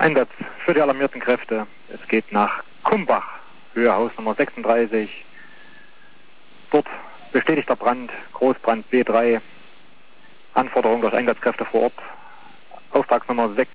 Einsatz für die alarmierten Kräfte. Es geht nach Kumbach, Höhe Haus Nummer 36. Dort bestätigter Brand, Großbrand B3. Anforderung durch Einsatzkräfte vor Ort. Auftragsnummer